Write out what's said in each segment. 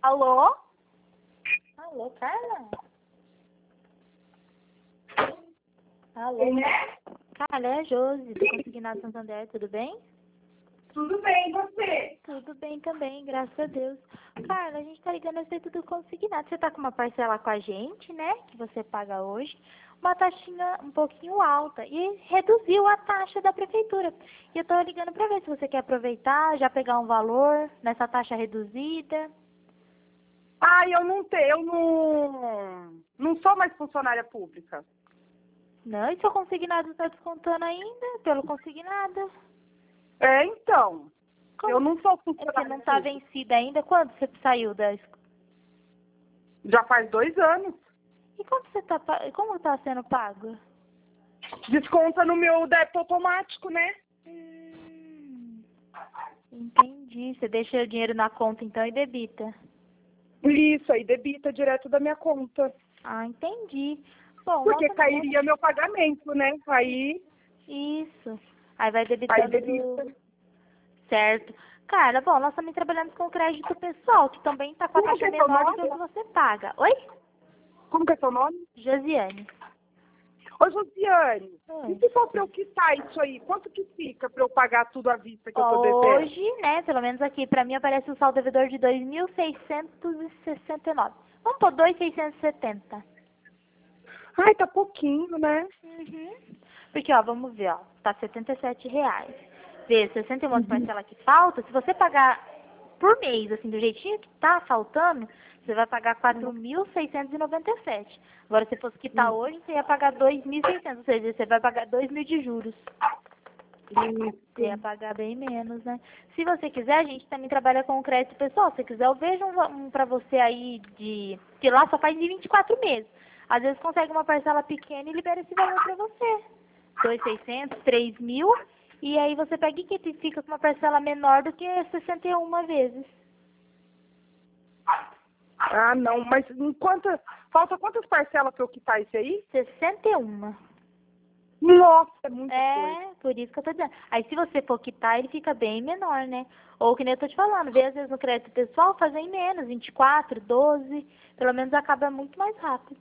Alô? Alô, Carla? Alô? Carla, é a Josi, do Consignado Santander, tudo bem? Tudo bem, e você? Tudo bem também, graças a Deus. Carla, a gente tá ligando a respeito do consignado. Você tá com uma parcela com a gente, né? Que você paga hoje. Uma taxinha um pouquinho alta. E reduziu a taxa da prefeitura. E eu tô ligando pra ver se você quer aproveitar, já pegar um valor nessa taxa reduzida. Eu não sou mais funcionária pública. Não, e seu consignado tá descontando ainda pelo consignado? Então, Como eu não sou você funcionária não tá pública. vencida ainda? Quando você saiu da escola? Já faz 2 anos. E como você tá, como tá sendo pago? Desconta no meu débito automático, né? Hum, entendi. Você deixa o dinheiro na conta então e debita. Isso, aí debita direto da minha conta. Ah, entendi. Bom, Porque nossa, cairia meu pagamento, né? isso. Aí vai Aí debitando debita. do certo. Cara, bom, nós também trabalhamos com crédito pessoal, que também tá com a Como que taxa é seu menor do que o nome? que você paga. Oi? Como que é seu nome? Josiane. Ô, Josiane, e Oi. se for pra eu quitar isso aí, quanto que fica pra eu pagar tudo à vista que eu tô Ó, devendo? hoje, né, pelo menos aqui, pra mim aparece o saldo devedor de 2.669. Vamos pôr 2.670. Ai, tá pouquinho, né? Uhum. Porque, ó, vamos ver, ó, tá R$ 77. Vê, 61 de parcela que falta, se você pagar por mês, assim, do jeitinho que tá faltando, você vai pagar 4.697. Agora, se fosse quitar hoje, você ia pagar 2.600, ou seja, você vai pagar 2.000 de juros. Você ia pagar bem menos, né? Se você quiser, a gente também trabalha com crédito pessoal. Se você quiser, eu vejo um pra você aí que lá só faz de 24 meses. Às vezes consegue uma parcela pequena e libera esse valor pra você. 2.600, 3.000. E aí você pega e que fica com uma parcela menor do que 61 vezes. Ah, não, mas falta quantas parcelas pra eu quitar isso aí? 61. Nossa, é muita coisa. É, por isso que eu tô dizendo. Aí se você for quitar, ele fica bem menor, né? Ou que nem eu tô te falando, vê às vezes no crédito pessoal fazer em menos, 24, 12, pelo menos acaba muito mais rápido.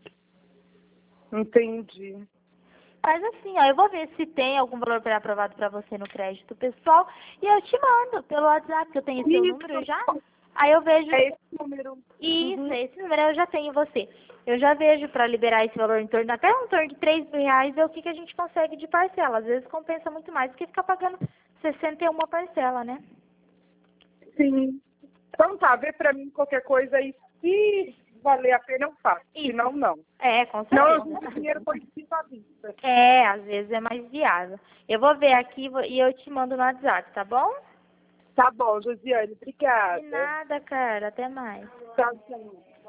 Entendi. Mas assim, ó, eu vou ver se tem algum valor pré-aprovado pra você no crédito pessoal e eu te mando pelo WhatsApp, que eu tenho seu número já. Isso, Aí eu vejo. é esse número. Isso, Uhum. esse número eu já tenho você. Eu já vejo para liberar esse valor em torno, até em torno de R$ 3.000, ver o que a gente consegue de parcela. Às vezes compensa muito mais do que ficar pagando 61 parcela, né? Sim. Então tá, vê pra mim qualquer coisa aí. Se valer a pena, eu faço. Se Isso. não, não. É, com Não, eu certeza. vou o dinheiro por escrito à vista. É, às vezes é mais viável. Eu vou ver aqui e eu te mando no WhatsApp, tá bom? Tá bom, Josiane, De obrigada. nada, cara. Até mais. Tchau, tchau.